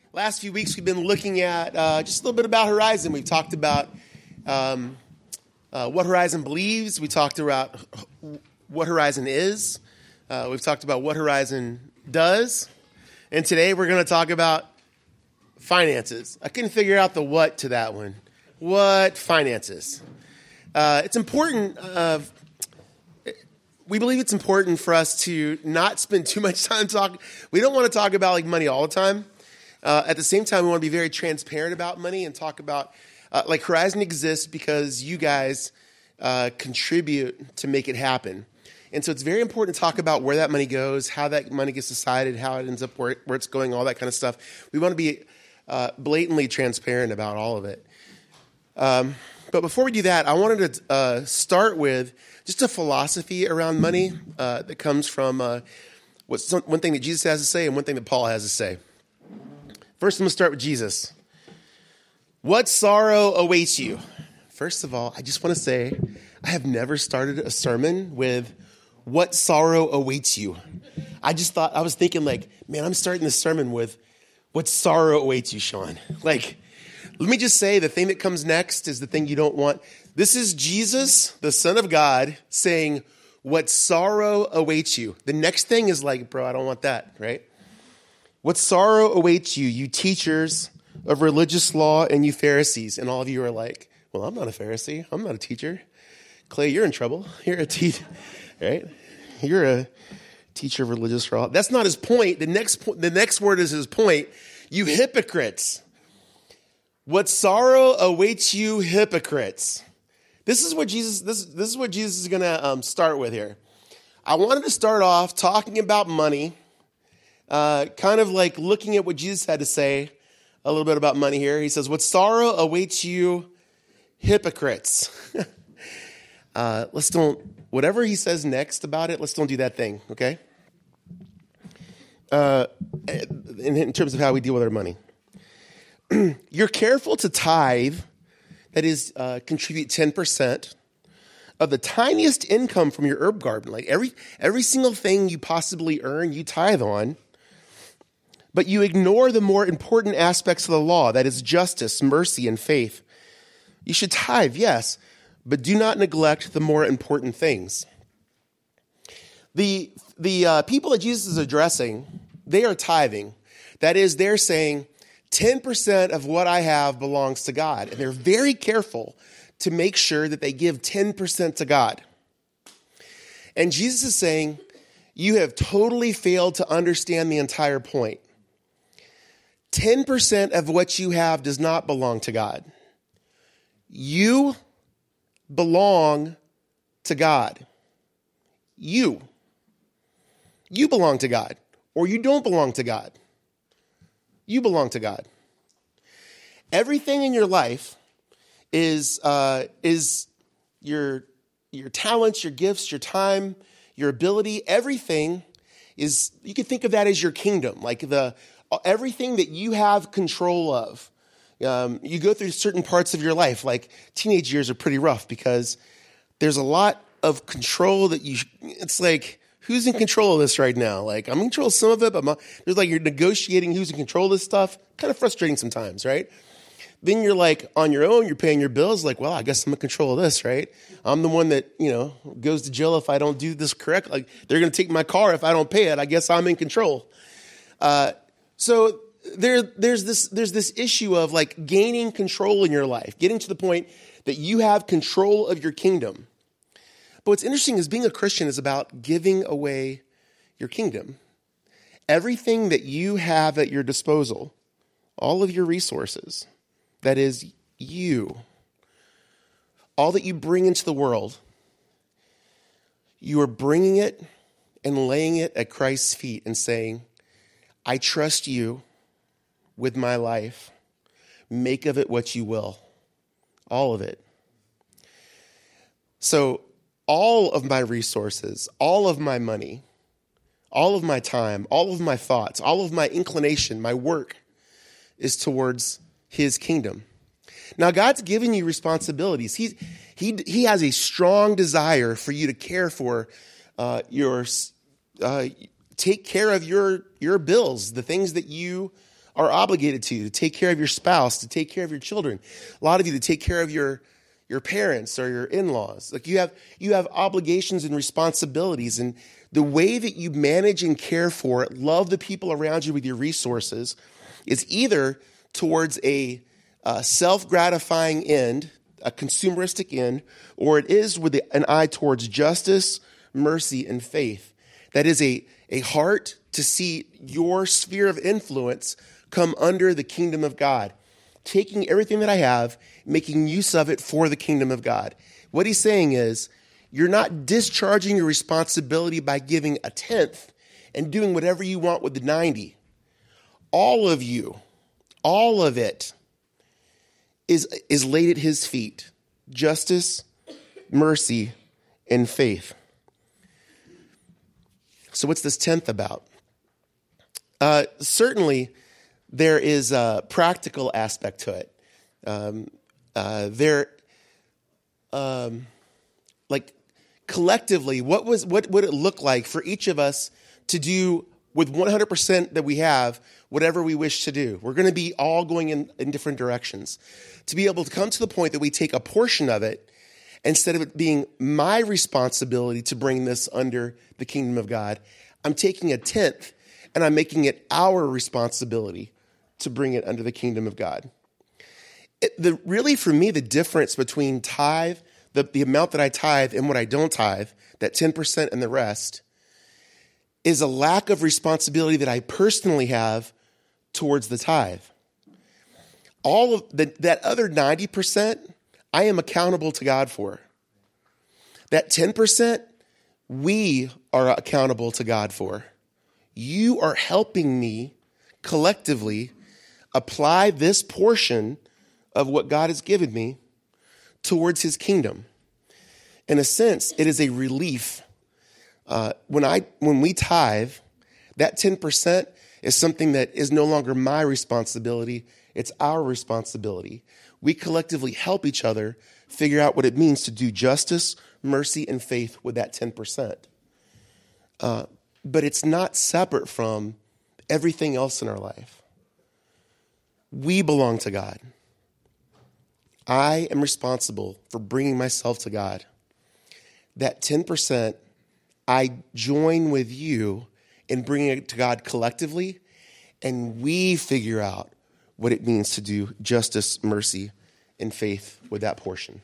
Last few weeks, we've been looking at just a little bit about Horizon. We've talked about what Horizon believes. We talked about what Horizon is. We've talked about what Horizon does. And today, we're going to talk about finances. I couldn't figure out the what to that one. What finances? It's important. We believe it's important for us to not spend too much time talking. We don't want to talk about money all the time. At the same time, we want to be very transparent about money and talk about Horizon exists because you guys contribute to make it happen. And so it's very important to talk about where that money goes, how that money gets decided, how it ends up where it's going, all that kind of stuff. We want to be blatantly transparent about all of it. But before we do that, I wanted to start with just a philosophy around money that comes from one thing that Jesus has to say and one thing that Paul has to say. First, I'm going to start with Jesus. What sorrow awaits you? First of all, I just want to say I have never started a sermon with what sorrow awaits you. I was thinking man, I'm starting this sermon with what sorrow awaits you, Sean. Let me just say the thing that comes next is the thing you don't want. This is Jesus, the Son of God, saying what sorrow awaits you. The next thing is bro, I don't want that, right? What sorrow awaits you, you teachers of religious law and you Pharisees. And all of you are like, well, I'm not a Pharisee. I'm not a teacher. Clay, you're in trouble. You're a teacher, right? You're a teacher of religious law. That's not his point. The next word is his point. You hypocrites. What sorrow awaits you, hypocrites. This is what Jesus is going to start with here. I wanted to start off talking about money. Kind of looking at what Jesus had to say a little bit about money here. He says, what sorrow awaits you, hypocrites. Whatever he says next about it, let's don't do that thing, okay? In terms of how we deal with our money. You're careful to tithe, that is, contribute 10% of the tiniest income from your herb garden. Every single thing you possibly earn, you tithe on. But you ignore the more important aspects of the law, that is justice, mercy, and faith. You should tithe, yes, but do not neglect the more important things. The people that Jesus is addressing, they are tithing. That is, they're saying 10% of what I have belongs to God. And they're very careful to make sure that they give 10% to God. And Jesus is saying, you have totally failed to understand the entire point. 10% of what you have does not belong to God. You belong to God. You belong to God, or you don't belong to God. You belong to God. Everything in your life is your talents, your gifts, your time, your ability. Everything is, you can think of that as your kingdom, everything that you have control of. You go through certain parts of your life, teenage years are pretty rough because there's a lot of control that it's who's in control of this right now? I'm in control of some of it, but there's you're negotiating who's in control of this stuff. Kind of frustrating sometimes, right? Then you're on your own, you're paying your bills, well, I guess I'm in control of this, right? I'm the one that, goes to jail if I don't do this correct. They're going to take my car if I don't pay it. I guess I'm in control. So there's this issue of gaining control in your life, getting to the point that you have control of your kingdom. But what's interesting is being a Christian is about giving away your kingdom. Everything that you have at your disposal, all of your resources, that is you, all that you bring into the world, you are bringing it and laying it at Christ's feet and saying, I trust you with my life. Make of it what you will. All of it. So all of my resources, all of my money, all of my time, all of my thoughts, all of my inclination, my work is towards his kingdom. Now, God's given you responsibilities. He has a strong desire for you to care for take care of your bills, the things that you are obligated to take care of your spouse, to take care of your children. A lot of you to take care of your parents or your in-laws. Like you have obligations and responsibilities, and the way that you manage and care for, love the people around you with your resources is either towards a self-gratifying end, a consumeristic end, or it is with an eye towards justice, mercy, and faith. That is a heart to see your sphere of influence come under the kingdom of God, taking everything that I have, making use of it for the kingdom of God. What he's saying is, you're not discharging your responsibility by giving a tenth and doing whatever you want with the 90. All of you, all of it is laid at his feet. Justice, mercy, and faith. So what's this tenth about? Certainly, there is a practical aspect to it. Like collectively, what would it look like for each of us to do with 100% that we have whatever we wish to do? We're going to be all going in different directions. To be able to come to the point that we take a portion of it, instead of it being my responsibility to bring this under the kingdom of God, I'm taking a tenth and I'm making it our responsibility to bring it under the kingdom of God. Really, for me, the difference between tithe, the amount that I tithe and what I don't tithe, that 10% and the rest, is a lack of responsibility that I personally have towards the tithe. All of that other 90%, I am accountable to God for. That 10%, we are accountable to God for. You are helping me collectively apply this portion of what God has given me towards his kingdom. In a sense, it is a relief. When we tithe, that 10% is something that is no longer my responsibility. It's our responsibility. We collectively help each other figure out what it means to do justice, mercy, and faith with that 10%. But it's not separate from everything else in our life. We belong to God. I am responsible for bringing myself to God. That 10%, I join with you in bringing it to God collectively, and we figure out what it means to do justice, mercy, and faith with that portion.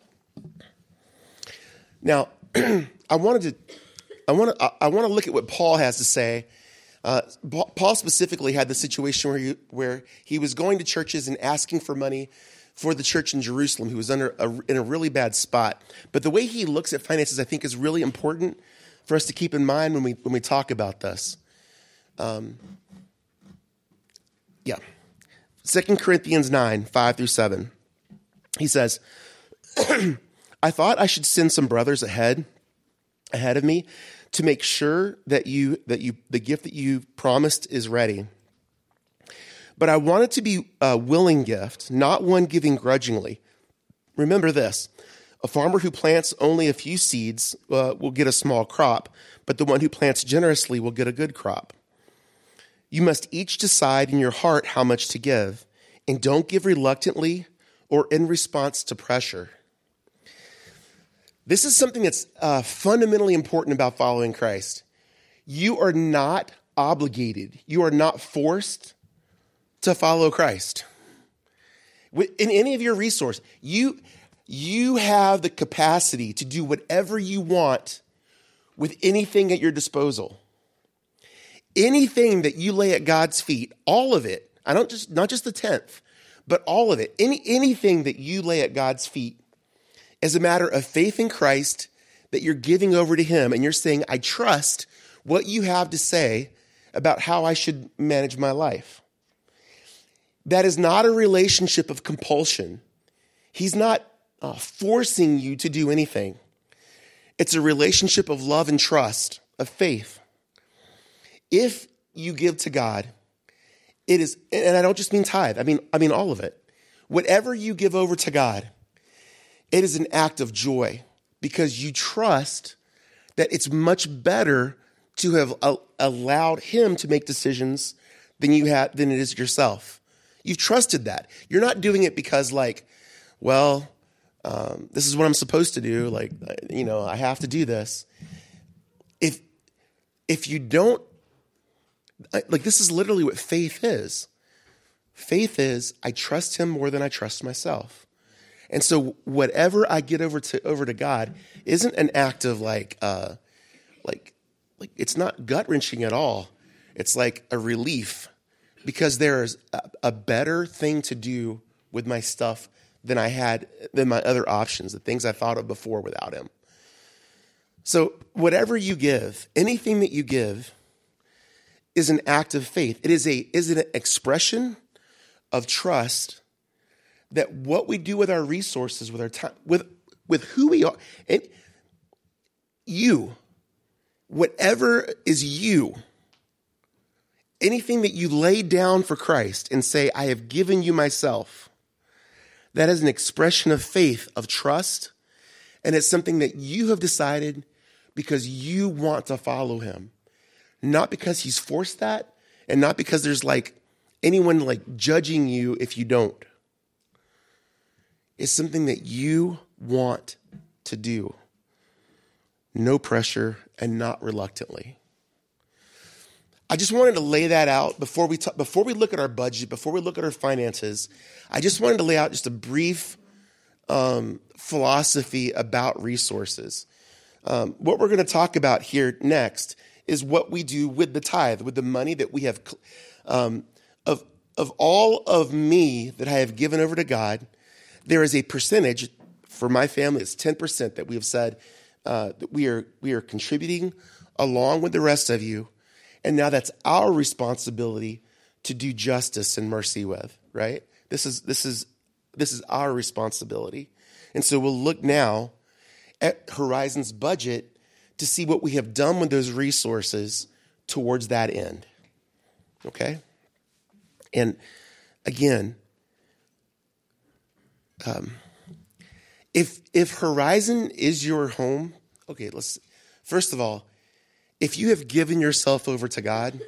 Now, I want to look at what Paul has to say. Paul specifically had the situation where he was going to churches and asking for money for the church in Jerusalem, who was in a really bad spot. But the way he looks at finances, I think, is really important for us to keep in mind when we talk about this. 2 Corinthians 9, 5 through 7. He says, I thought I should send some brothers ahead of me to make sure that the gift that you promised is ready. But I want it to be a willing gift, not one given grudgingly. Remember this, a farmer who plants only a few seeds will get a small crop, but the one who plants generously will get a good crop. You must each decide in your heart how much to give, and don't give reluctantly or in response to pressure. This is something that's fundamentally important about following Christ. You are not obligated. You are not forced to follow Christ. In any of your resources, you have the capacity to do whatever you want with anything at your disposal. Anything that you lay at God's feet, all of it, not just the 10th, but all of it, anything that you lay at God's feet is a matter of faith in Christ that you're giving over to him, and you're saying, I trust what you have to say about how I should manage my life. That is not a relationship of compulsion. He's not forcing you to do anything. It's a relationship of love and trust, of faith. If you give to God, it is, and I don't just mean tithe, I mean all of it. Whatever you give over to God, it is an act of joy because you trust that it's much better to have allowed him to make decisions than than it is yourself. You've trusted that. You're not doing it because this is what I'm supposed to do. I have to do this. If you don't, this is literally what faith is. Faith is I trust him more than I trust myself. And so whatever I get over to God isn't an act of it's not gut wrenching at all. It's like a relief because there's a better thing to do with my stuff than my other options, the things I thought of before without him. So whatever you give, anything that you give is an act of faith. It is an expression of trust that what we do with our resources, with our time, with who we are, and whatever is you, anything that you lay down for Christ and say, I have given you myself, that is an expression of faith, of trust, and it's something that you have decided because you want to follow him. Not because he's forced that, and not because there's anyone judging you if you don't. It's something that you want to do. No pressure and not reluctantly. I just wanted to lay that out before we look at our budget, before we look at our finances. I just wanted to lay out just a brief philosophy about resources. What we're going to talk about here next is what we do with the tithe, with the money that we have, of all of me that I have given over to God. There is a percentage for my family. It's 10% that we have said that we are contributing along with the rest of you, and now that's our responsibility to do justice and mercy with. Right? This is our responsibility, and so we'll look now at Horizon's budget to see what we have done with those resources towards that end. Okay? And again, if Horizon is your home, okay, first of all, if you have given yourself over to God,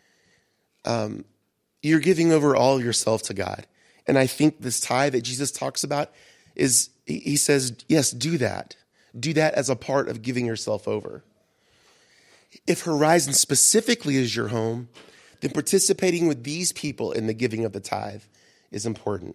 you're giving over all yourself to God. And I think this tithe that Jesus talks about he says, yes, do that. Do that as a part of giving yourself over. If Horizon specifically is your home, then participating with these people in the giving of the tithe is important.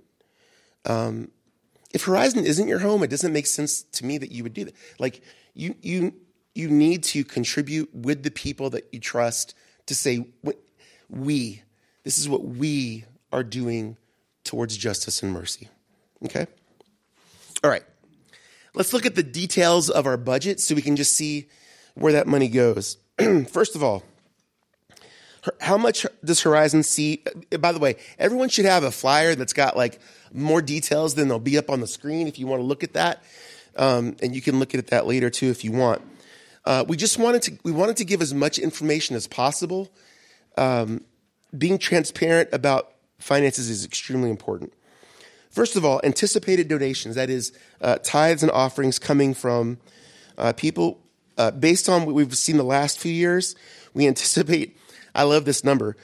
If Horizon isn't your home, it doesn't make sense to me that you would do that. You need to contribute with the people that you trust to say, this is what we are doing towards justice and mercy. Okay? All right. Let's look at the details of our budget so we can just see where that money goes. First of all, how much does Horizon see? By the way, everyone should have a flyer that's got more details than they'll be up on the screen if you want to look at that. And you can look at that later too if you want. We wanted to give as much information as possible. Being transparent about finances is extremely important. First of all, anticipated donations, that is tithes and offerings coming from people. Based on what we've seen the last few years, we anticipate, I love this number,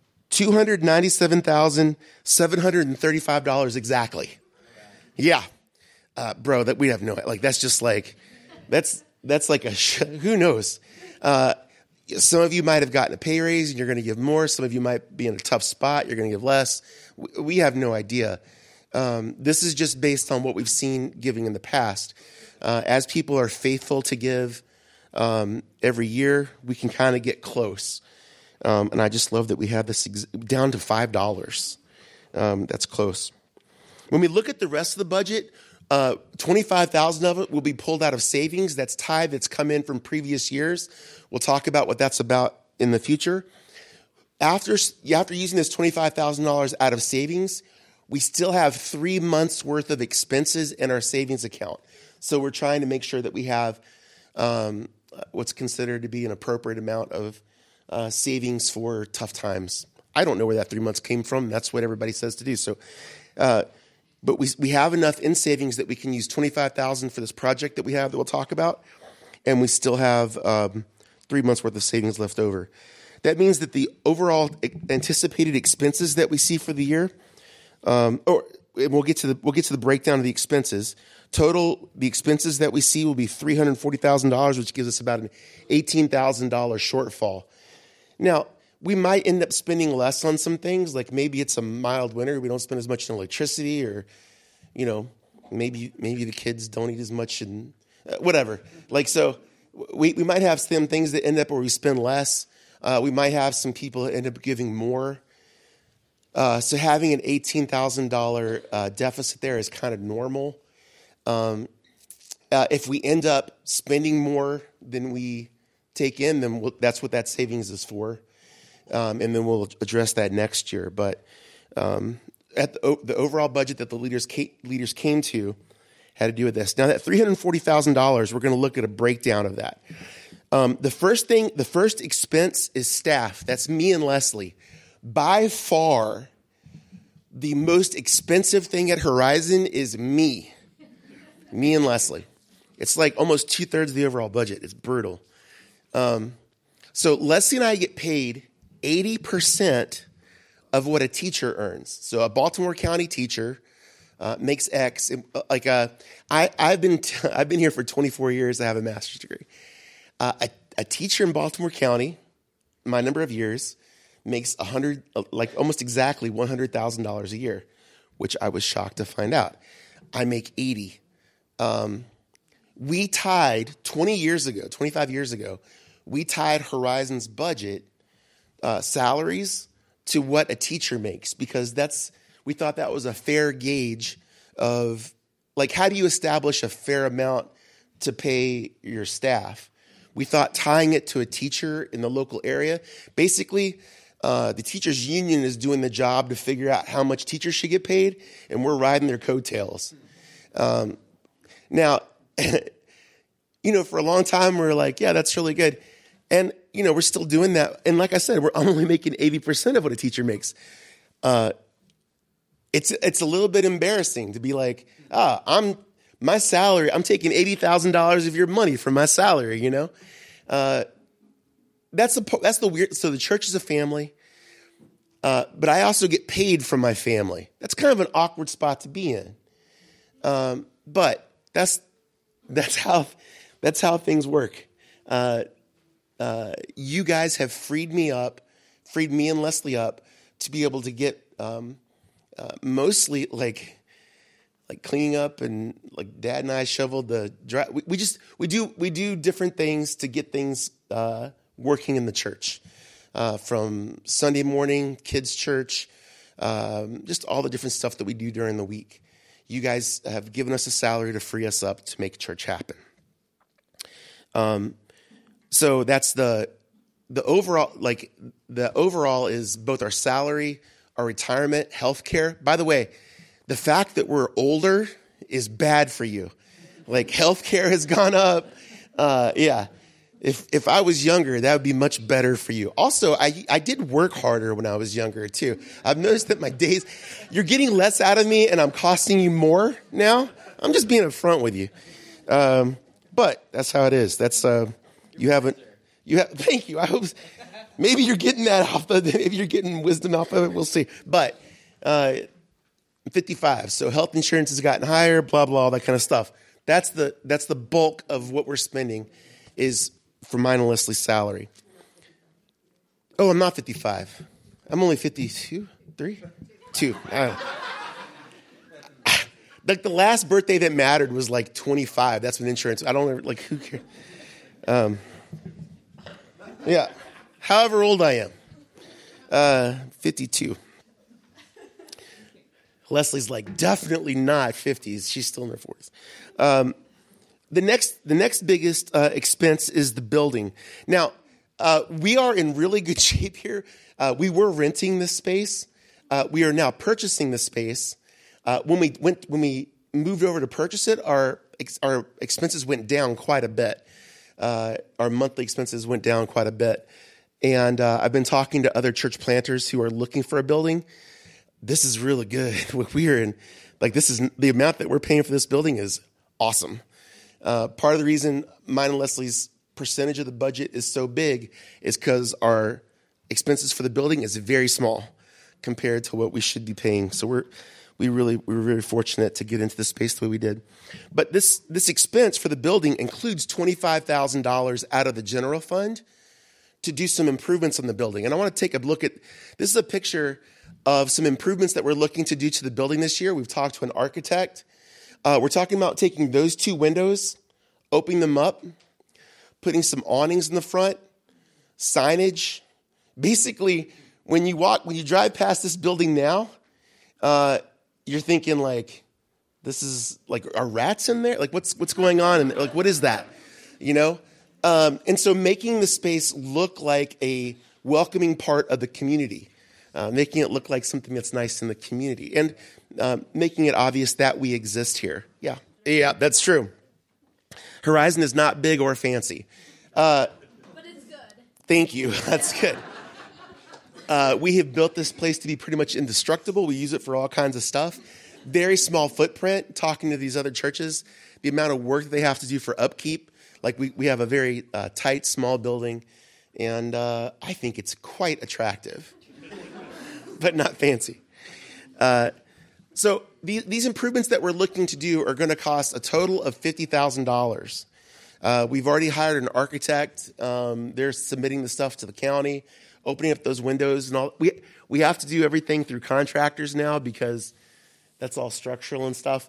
$297,735 exactly. Yeah. Bro, that we have no, that's just that's who knows? Some of you might have gotten a pay raise and you're going to give more. Some of you might be in a tough spot. You're going to give less. We have no idea. This is just based on what we've seen giving in the past. As people are faithful to give every year, we can kind of get close. And I just love that we have this down to $5. That's close. When we look at the rest of the budget, $25,000 of it will be pulled out of savings. That's tithe that's come in from previous years. We'll talk about what that's about in the future. After using this $25,000 out of savings, we still have 3 months worth of expenses in our savings account. So we're trying to make sure that we have what's considered to be an appropriate amount of savings for tough times. I don't know where that 3 months came from. That's what everybody says to do. So, but we have enough in savings that we can use $25,000 for this project that we have that we'll talk about, and we still have 3 months worth of savings left over. that means that the overall anticipated expenses that we see for the year, we'll get to the breakdown of the expenses. Total, the expenses that we see will be $340,000, which gives us about an $18,000 shortfall. Now, we might end up spending less on some things, like maybe it's a mild winter, we don't spend as much on electricity, or, maybe the kids don't eat as much, and whatever. Like, so we might have some things that end up where we spend less. We might have some people that end up giving more. So having an $18,000 deficit there is kind of normal. If we end up spending more than we take in, then that's what that savings is for. And then we'll address that next year. But at the overall budget that the leaders came to had to do with this. Now, that $340,000, we're going to look at a breakdown of that. The first expense is staff. That's me and Leslie. By far, the most expensive thing at Horizon is me and Leslie. It's like almost 2/3 of the overall budget. It's brutal. So Leslie and I get paid 80% of what a teacher earns. So a Baltimore County teacher makes X. I've been here for 24 years. I have a master's degree. A teacher in Baltimore County, my number of years, makes almost exactly $100,000 a year, which I was shocked to find out. I make 80. We tied 25 years ago, we tied Horizon's budget salaries to what a teacher makes, because we thought that was a fair gauge of, like, how do you establish a fair amount to pay your staff? We thought tying it to a teacher in the local area, basically, the teachers union is doing the job to figure out how much teachers should get paid, and we're riding their coattails. Now, for a long time, we're like, yeah, that's really good. And, we're still doing that. And like I said, I'm only making 80% of what a teacher makes. It's a little bit embarrassing to be like, my salary, I'm taking $80,000 of your money from my salary, That's the weird, so the church is a family, but I also get paid from my family. That's kind of an awkward spot to be in. But that's how things work. You guys have freed me and Leslie up to be able to get mostly like cleaning up, and like Dad and I shoveled the dry. We do different things to get things working in the church, from Sunday morning, kids church, just all the different stuff that we do during the week. You guys have given us a salary to free us up to make church happen. So that's the overall, the overall is both our salary, our retirement, healthcare. By the way, the fact that we're older is bad for you. Like, healthcare has gone up. Yeah. If I was younger, that would be much better for you. Also, I did work harder when I was younger too. I've noticed that my days, you're getting less out of me and I'm costing you more now. I'm just being upfront with you. But that's how it is. That's, thank you. I hope maybe you're getting that maybe you're getting wisdom off of it. We'll see. But, I'm 55. So health insurance has gotten higher, blah, blah, all that kind of stuff. That's the bulk of what we're spending is for mine and Leslie's salary. Oh, I'm not 55. I'm only 52, 3, 2. Like, the last birthday that mattered was like 25. That's when insurance. I don't ever, who cares? Yeah. However old I am. 52. Leslie's like, definitely not 50s. She's still in her 40s. The next biggest expense is the building. Now, we are in really good shape here. We were renting this space. We are now purchasing the space. When we moved over to purchase it, our expenses went down quite a bit. Our monthly expenses went down quite a bit. And I've been talking to other church planters who are looking for a building. This is really good. We are in, this is the amount that we're paying for this building is awesome. Part of the reason mine and Leslie's percentage of the budget is so big is because our expenses for the building is very small compared to what we should be paying. So we were very fortunate to get into the space the way we did. But this expense for the building includes $25,000 out of the general fund to do some improvements on the building. And I want to take a look at, this is a picture of some improvements that we're looking to do to the building this year. We've talked to an architect. We're talking about taking those two windows, opening them up, putting some awnings in the front, signage. Basically, when you drive past this building now, you're thinking like, this is like, are rats in there? Like what's going on? And like, what is that? You know? And so making the space look like a welcoming part of the community, making it look like something that's nice in the community, and making it obvious that we exist here. Yeah, that's true. Horizon is not big or fancy. But it's good. Thank you. That's good. We have built this place to be pretty much indestructible. We use it for all kinds of stuff. Very small footprint. Talking to these other churches, the amount of work that they have to do for upkeep. Like we have a very tight, small building, and I think it's quite attractive, but not fancy. So these improvements that we're looking to do are going to cost a total of $50,000. We've already hired an architect. They're submitting the stuff to the county, opening up those windows and all. We have to do everything through contractors now because that's all structural and stuff.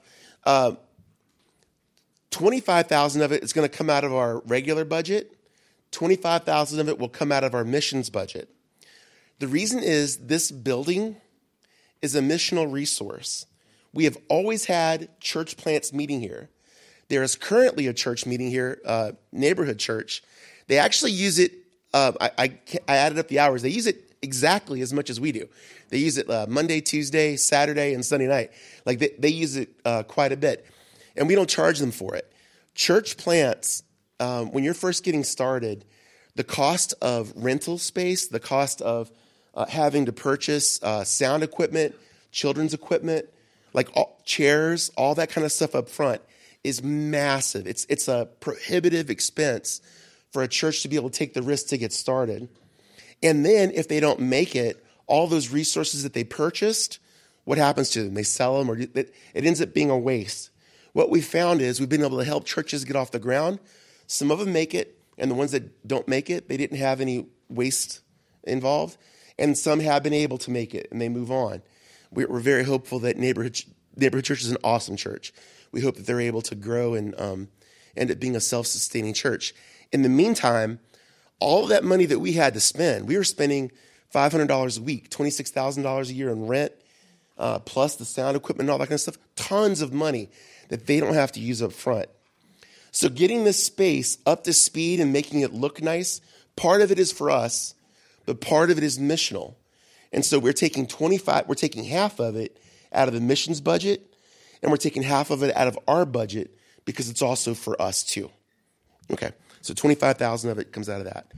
$25,000 of it is going to come out of our regular budget. $25,000 of it will come out of our missions budget. The reason is this building is a missional resource. We have always had church plants meeting here. There is currently a church meeting here, neighborhood church. They actually use it. I added up the hours. They use it exactly as much as we do. They use it Monday, Tuesday, Saturday, and Sunday night. Like they use it quite a bit. And we don't charge them for it. Church plants, when you're first getting started, the cost of rental space, the cost of having to purchase sound equipment, children's equipment, like chairs, all that kind of stuff up front is massive. It's a prohibitive expense for a church to be able to take the risk to get started. And then if they don't make it, all those resources that they purchased, what happens to them? They sell them, or it ends up being a waste. What we found is we've been able to help churches get off the ground. Some of them make it, and the ones that don't make it, they didn't have any waste involved. And some have been able to make it, and they move on. We're very hopeful that Neighborhood Church is an awesome church. We hope that they're able to grow and end up being a self-sustaining church. In the meantime, all of that money that we had to spend, we were spending $500 a week, $26,000 a year in rent, plus the sound equipment and all that kind of stuff, tons of money that they don't have to use up front. So getting this space up to speed and making it look nice, part of it is for us, but part of it is missional. And so we're taking half of it out of the missions budget, and we're taking half of it out of our budget because it's also for us too. Okay, so $25,000 of it comes out of that.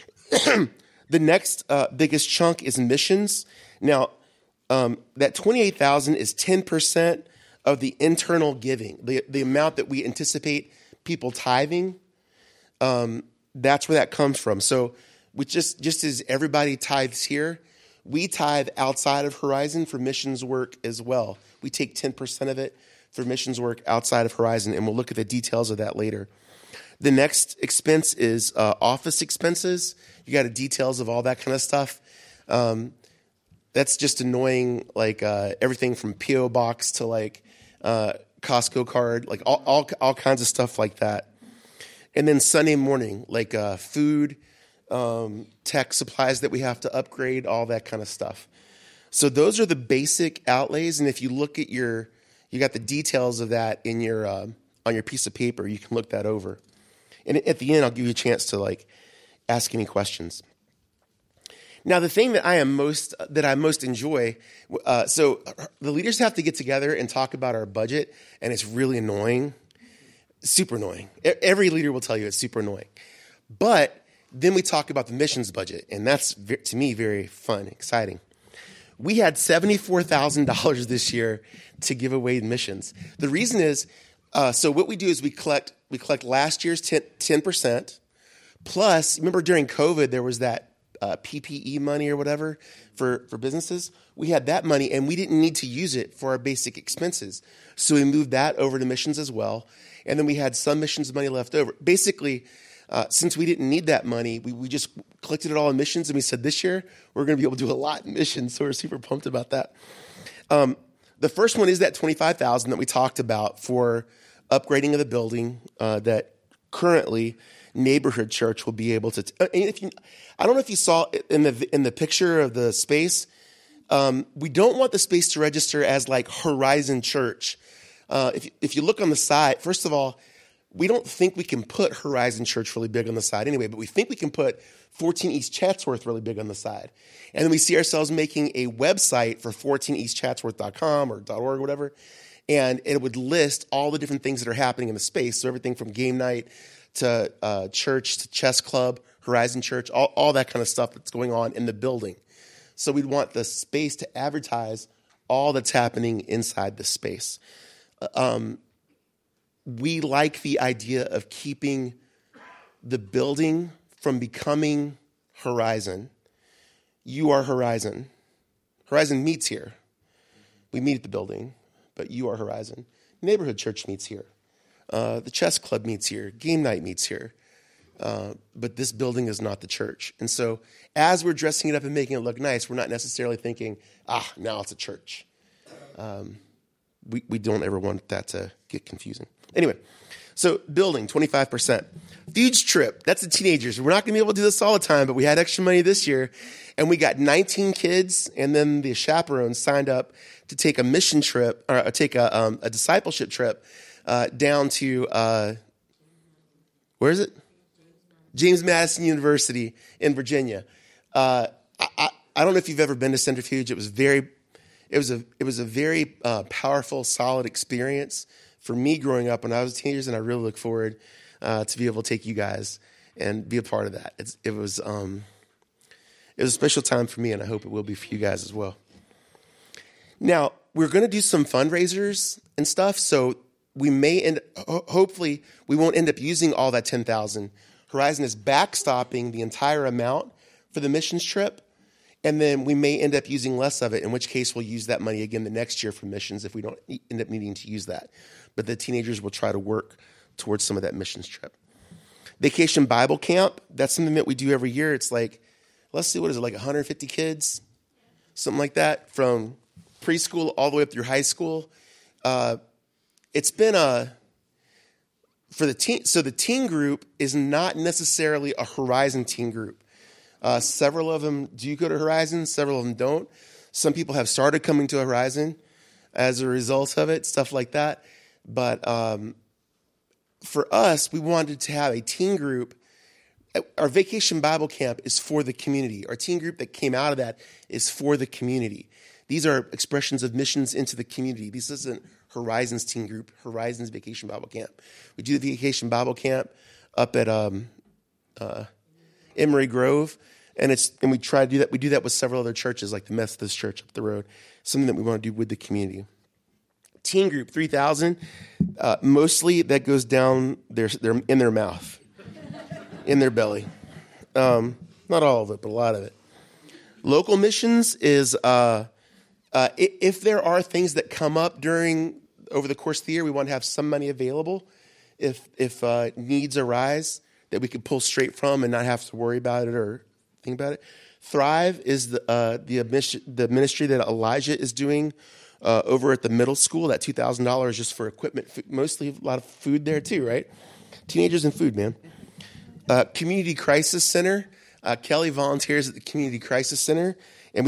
The next biggest chunk is missions. Now, that $28,000 is 10% of the internal giving, the amount that we anticipate people tithing. That's where that comes from. So we just as everybody tithes here, we tithe outside of Horizon for missions work as well. We take 10% of it for missions work outside of Horizon, and we'll look at the details of that later. The next expense is office expenses. You got the details of all that kind of stuff. That's just annoying, like everything from P.O. box to like Costco card, like all kinds of stuff like that. And then Sunday morning, like food, tech supplies that we have to upgrade, all that kind of stuff. So those are the basic outlays. And if you look at you got the details of that in your on your piece of paper. You can look that over. And at the end, I'll give you a chance to like ask any questions. Now, the thing that I most enjoy, so the leaders have to get together and talk about our budget, and it's really annoying, super annoying. Every leader will tell you it's super annoying. But then we talk about the missions budget, and that's, to me, very fun, exciting. We had $74,000 this year to give away in missions. The reason is, so what we do is we collect last year's 10%, plus, remember during COVID, there was that PPE money or whatever for businesses. We had that money, and we didn't need to use it for our basic expenses. So we moved that over to missions as well. And then we had some missions money left over. Basically, since we didn't need that money, we just collected it all in missions, and we said this year we're going to be able to do a lot in missions, so we're super pumped about that. The first one is that $25,000 that we talked about for upgrading of the building that currently Neighborhood Church will be able to. I don't know if you saw in the picture of the space. We don't want the space to register as like Horizon Church. If you look on the side, first of all, we don't think we can put Horizon Church really big on the side anyway, but we think we can put 14 East Chatsworth really big on the side. And then we see ourselves making a website for 14eastchatsworth.com or .org, whatever, and it would list all the different things that are happening in the space. So everything from game night to church to chess club, Horizon Church, all that kind of stuff that's going on in the building. So we'd want the space to advertise all that's happening inside the space. We like the idea of keeping the building from becoming Horizon. You are Horizon. Horizon meets here. We meet at the building, but you are Horizon. Neighborhood Church meets here. The chess club meets here. Game night meets here. But this building is not the church. And so as we're dressing it up and making it look nice, we're not necessarily thinking, now it's a church. We don't ever want that to get confusing. Anyway, so building, 25%. Huge trip. That's the teenagers. We're not going to be able to do this all the time, but we had extra money this year, and we got 19 kids, and then the chaperones signed up to take a mission trip, or take a discipleship trip down to, where is it? James Madison University in Virginia. I don't know if you've ever been to Centrifuge. It was a very powerful, solid experience for me growing up when I was a teenager, and I really look forward to be able to take you guys and be a part of that. It was a special time for me, and I hope it will be for you guys as well. Now, we're going to do some fundraisers and stuff, so we may hopefully we won't end up using all that $10,000. Horizon is backstopping the entire amount for the missions trip. And then we may end up using less of it, in which case we'll use that money again the next year for missions if we don't end up needing to use that. But the teenagers will try to work towards some of that missions trip. Vacation Bible Camp, that's something that we do every year. It's like, let's see, what is it, like 150 kids? Something like that, from preschool all the way up through high school. It's been for the teen, so the teen group is not necessarily a Horizon teen group. Several of them do go to Horizon. Several of them don't. Some people have started coming to Horizon as a result of it, stuff like that. But for us, we wanted to have a teen group. Our Vacation Bible Camp is for the community. Our teen group that came out of that is for the community. These are expressions of missions into the community. This isn't Horizon's teen group, Horizon's Vacation Bible Camp. We do the Vacation Bible Camp up at Emory Grove, and we try to do that. We do that with several other churches, like the Methodist Church up the road. Something that we want to do with the community. Teen group 3,000. Mostly that goes down in their mouth, in their belly. Not all of it, but a lot of it. Local missions is if there are things that come up over the course of the year, we want to have some money available. If needs arise that we could pull straight from and not have to worry about it or think about it. Thrive is the ministry that Elijah is doing over at the middle school. That $2,000 just for equipment, mostly a lot of food there too, right? Teenagers and food, man. Community Crisis Center. Kelly volunteers at the Community Crisis Center, and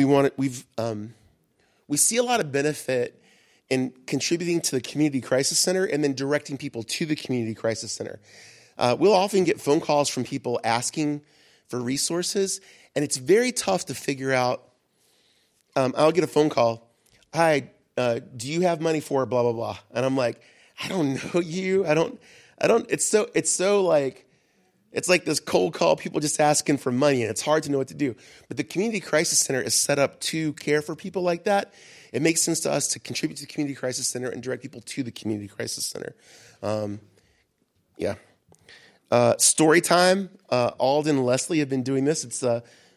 we see a lot of benefit in contributing to the Community Crisis Center and then directing people to the Community Crisis Center. We'll often get phone calls from people asking for resources, and it's very tough to figure out. I'll get a phone call. Hi, do you have money for blah, blah, blah? And I'm like, I don't know you. I don't. It's so like, it's like this cold call, people just asking for money, and it's hard to know what to do. But the Community Crisis Center is set up to care for people like that. It makes sense to us to contribute to the Community Crisis Center and direct people to the Community Crisis Center. Story time. Alden and Leslie have been doing this. It's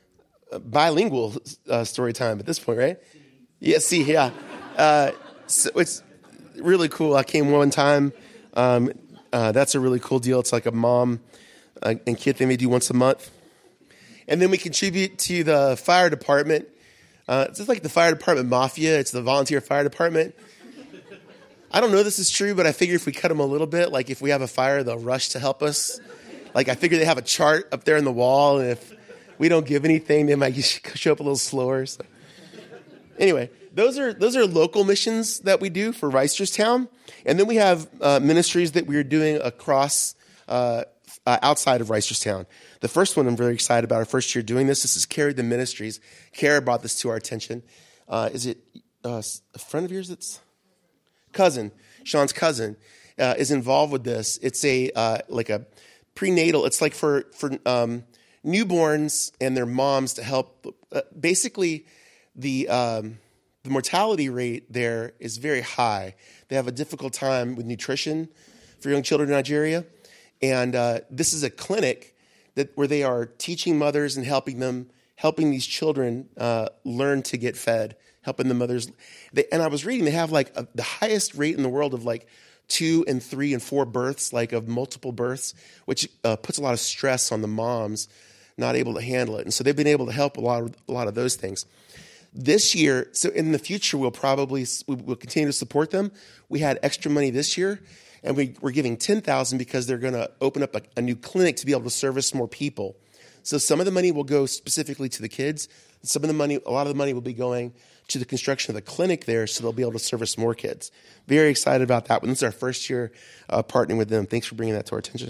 bilingual story time at this point, right? Yeah, see, yeah. So it's really cool. I came one time. That's a really cool deal. It's like a mom and kid thing they do once a month. And then we contribute to the fire department. It's just like the fire department mafia. It's the volunteer fire department. I don't know if this is true, but I figure if we cut them a little bit, like if we have a fire, they'll rush to help us. Like I figure they have a chart up there in the wall, and if we don't give anything, they might show up a little slower. So. Anyway, those are local missions that we do for Reisterstown. And then we have ministries that we're doing across outside of Reisterstown. The first one I'm very excited about, our first year doing this. This is Carry the Ministries. Kara brought this to our attention. Is it a friend of yours that's cousin? Sean's cousin is involved with this. It's like a prenatal. It's like for newborns and their moms to help. Basically, the mortality rate there is very high. They have a difficult time with nutrition for young children in Nigeria. And this is a clinic where they are teaching mothers and helping these children learn to get fed, helping the mothers. And I was reading, they have like the highest rate in the world of like 2 and 3 and 4 births, like of multiple births, which puts a lot of stress on the moms not able to handle it. And so they've been able to help a lot of those things. This year, so in the future, we'll continue to support them. We had extra money this year, and we're giving $10,000 because they're going to open up a new clinic to be able to service more people. So some of the money will go specifically to the kids. A lot of the money will be going to the construction of the clinic there, so they'll be able to service more kids. Very excited about that one. This is our first year partnering with them. Thanks for bringing that to our attention.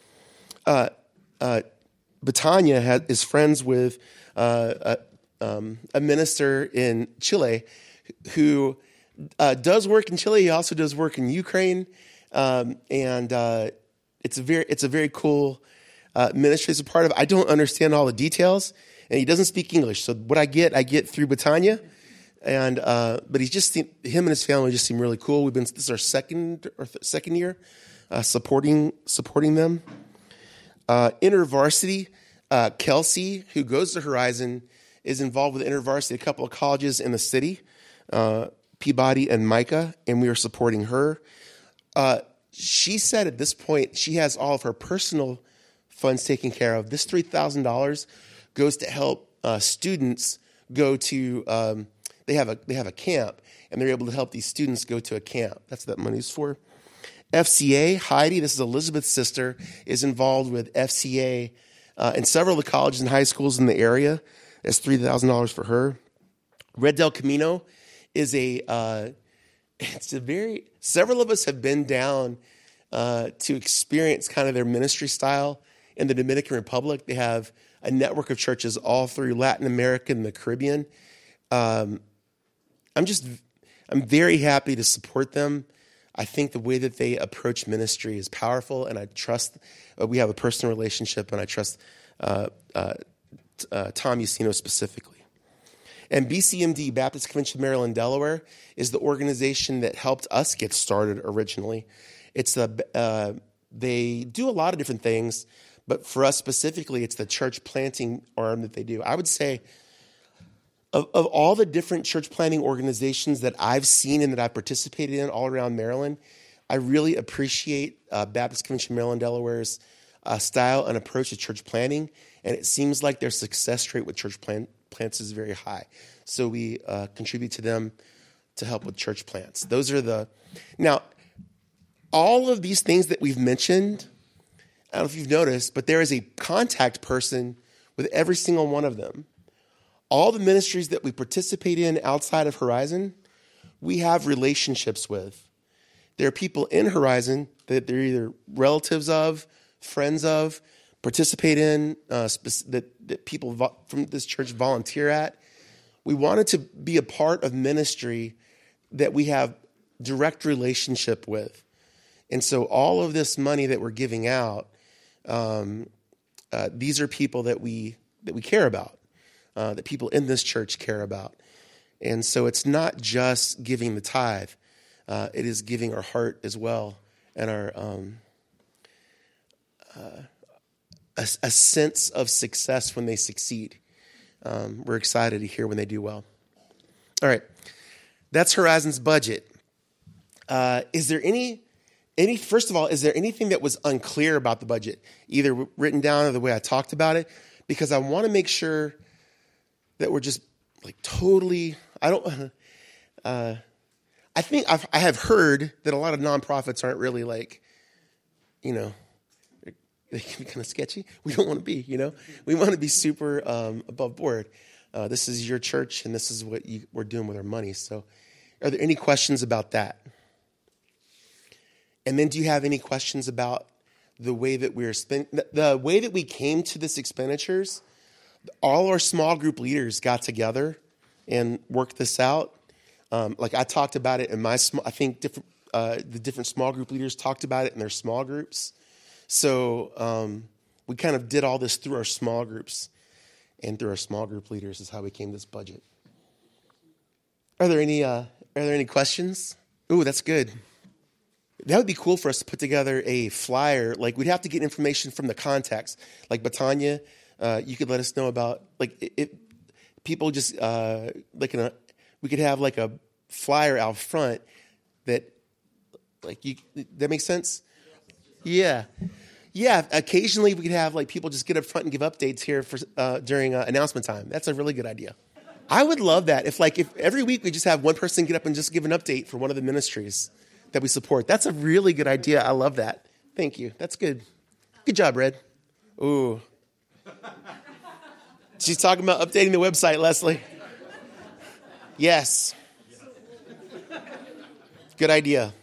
Betania is friends with a minister in Chile who does work in Chile. He also does work in Ukraine, and it's a very cool ministry as a part of. I don't understand all the details, and he doesn't speak English. So what I get through Betania, and but him and his family just seem really cool. This is our second year supporting them. InterVarsity, Kelsey, who goes to Horizon, is involved with InterVarsity, a couple of colleges in the city, Peabody and Micah, and we are supporting her. She said at this point she has all of her personal funds taken care of. This $3,000 goes to help students go to. They have a camp, and they're able to help these students go to a camp. That's what that money's for. FCA, Heidi, this is Elizabeth's sister, is involved with FCA in several of the colleges and high schools in the area. That's $3,000 for her. Red Del Camino is several of us have been down to experience kind of their ministry style in the Dominican Republic. They have a network of churches all through Latin America and the Caribbean. I'm very happy to support them. I think the way that they approach ministry is powerful, and I trust we have a personal relationship, and I trust Tom Usino specifically. And BCMD, Baptist Convention of Maryland, Delaware, is the organization that helped us get started originally. They do a lot of different things, but for us specifically, it's the church planting arm that they do. I would say of all the different church planting organizations that I've seen and that I've participated in all around Maryland, I really appreciate Baptist Convention of Maryland, Delaware's style and approach to church planting, and it seems like their success rate with church plants is very high. So we contribute to them to help with church plants. Now, all of these things that we've mentioned, I don't know if you've noticed, but there is a contact person with every single one of them. All the ministries that we participate in outside of Horizon, we have relationships with. There are people in Horizon that they're either relatives of, friends of, participate in, that people from this church volunteer at. We wanted to be a part of ministry that we have direct relationship with. And so all of this money that we're giving out, these are people that we care about. That people in this church care about. And so it's not just giving the tithe. It is giving our heart as well, and our a sense of success when they succeed. We're excited to hear when they do well. All right. That's Horizon's budget. Is there first of all, is there anything that was unclear about the budget, either written down or the way I talked about it? Because I want to make sure that we're just like totally, I think I have heard that a lot of nonprofits aren't really like, they can be kind of sketchy. We don't want to be, We want to be super above board. This is your church, and this is what we're doing with our money. So are there any questions about that? And then do you have any questions about the way that we're the way that we came to this expenditures? All our small group leaders got together and worked this out. Like I talked about it in my I think the different small group leaders talked about it in their small groups. So we kind of did all this through our small groups and through our small group leaders is how we came to this budget. Are there any questions? Ooh, that's good. That would be cool for us to put together a flyer. Like we'd have to get information from the contacts. Like Batanya, you could let us know about people just we could have like a flyer out front that that makes sense. Yeah. Occasionally we could have like people just get up front and give updates here for during announcement time. That's a really good idea. I would love that if every week we just have one person get up and just give an update for one of the ministries that we support. That's a really good idea. I love that. Thank you. That's good. Good job, Red. Ooh. She's talking about updating the website, Leslie. Yes. Good idea.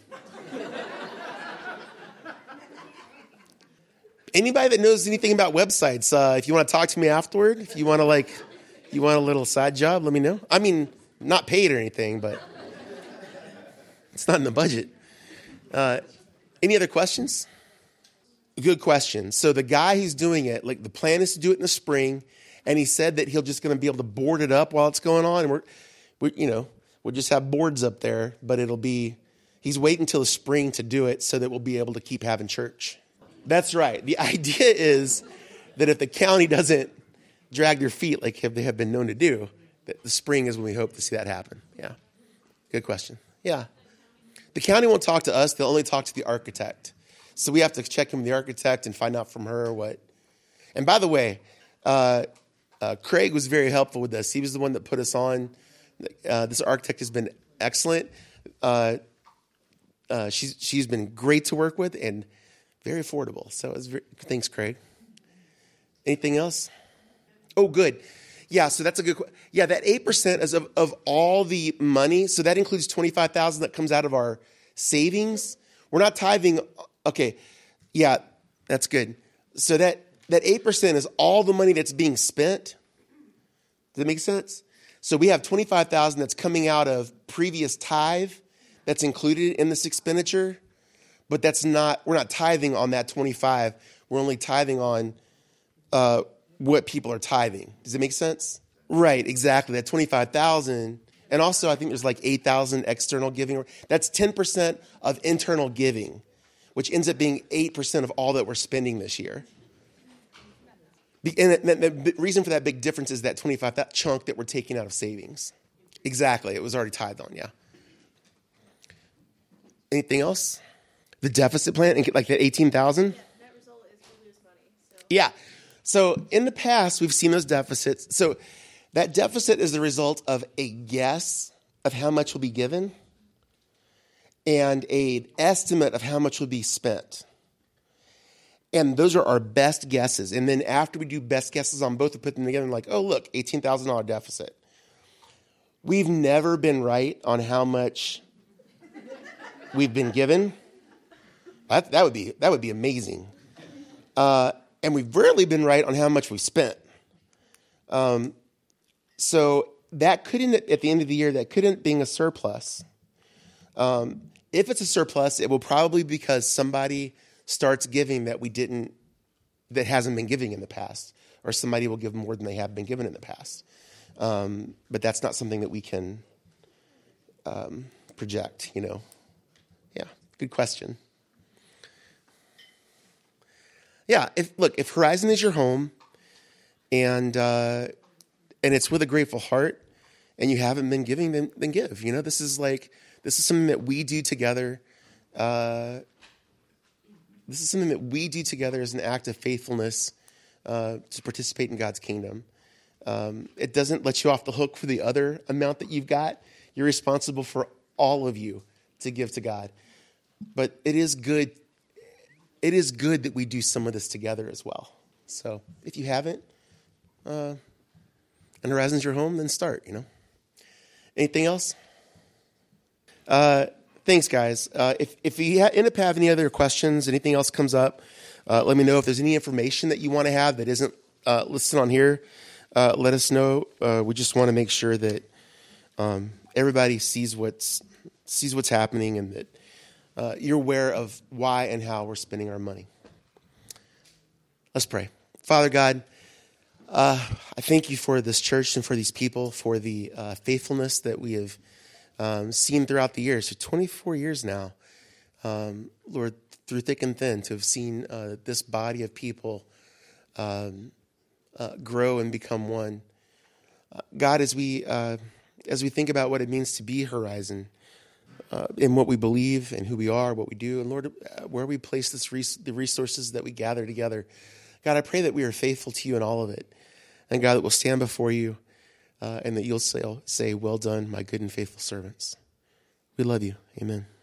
Anybody that knows anything about websites, if you want to talk to me afterward, if you want a little side job, let me know. I mean, not paid or anything, but it's not in the budget. Any other questions? Good question. So the guy who's doing it, the plan is to do it in the spring, and he said that he'll just going to be able to board it up while it's going on, and we'll just have boards up there, but he's waiting until the spring to do it so that we'll be able to keep having church. That's right. The idea is that if the county doesn't drag their feet like they have been known to do, that the spring is when we hope to see that happen. Yeah. Good question. Yeah. The county won't talk to us. They'll only talk to the architect. So we have to check in with the architect and find out from her what. And by the way, Craig was very helpful with this. He was the one that put us on. This architect has been excellent. She's been great to work with and very affordable. So thanks, Craig. Anything else? Oh, good. Yeah, so that's a good question. Yeah, that 8% is of all the money. So that includes $25,000 that comes out of our savings. We're not tithing. Okay, yeah, that's good. So that 8% is all the money that's being spent. Does that make sense? So we have $25,000 that's coming out of previous tithe that's included in this expenditure, but we're not tithing on that 25. We're only tithing on what people are tithing. Does it make sense? Right, exactly. That $25,000, and also I think there's like $8,000 external giving. That's 10% of internal giving, which ends up being 8% of all that we're spending this year. And the reason for that big difference is that that chunk that we're taking out of savings. Exactly, it was already tithed on. Yeah. Anything else? The deficit plan, like that 18,000. That result is we lose money. So. Yeah. So in the past, we've seen those deficits. So that deficit is the result of a guess of how much will be given and an estimate of how much will be spent. And those are our best guesses. And then after we do best guesses on both, we put them together and oh, look, $18,000 deficit. We've never been right on how much we've been given. That would be amazing. And we've rarely been right on how much we've spent. So that could end at the end of the year, that could end up being a surplus. If it's a surplus, it will probably be because somebody starts giving that hasn't been giving in the past, or somebody will give more than they have been given in the past. But that's not something that we can project, Yeah, good question. Yeah, if Horizon is your home, and and it's with a grateful heart, and you haven't been giving, then give. This is something that we do together. This is something that we do together as an act of faithfulness to participate in God's kingdom. It doesn't let you off the hook for the other amount that you've got. You're responsible for all of you to give to God. But it is good. It is good that we do some of this together as well. So if you haven't, and Horizon's your home, then start. Anything else? Thanks, guys. If you end up having any other questions, anything else comes up, let me know. If there's any information that you want to have that isn't listed on here, let us know. We just want to make sure that everybody sees what's happening, and that you're aware of why and how we're spending our money. Let's pray. Father God, I thank you for this church and for these people, for the faithfulness that we have seen throughout the years. For 24 years now, Lord, through thick and thin, to have seen this body of people grow and become one. God, as we think about what it means to be Horizon, in what we believe and who we are, what we do, and Lord, where we place the resources that we gather together, God, I pray that we are faithful to you in all of it, and God, that we'll stand before you, and that you'll say, "Well done, my good and faithful servants." We love you. Amen.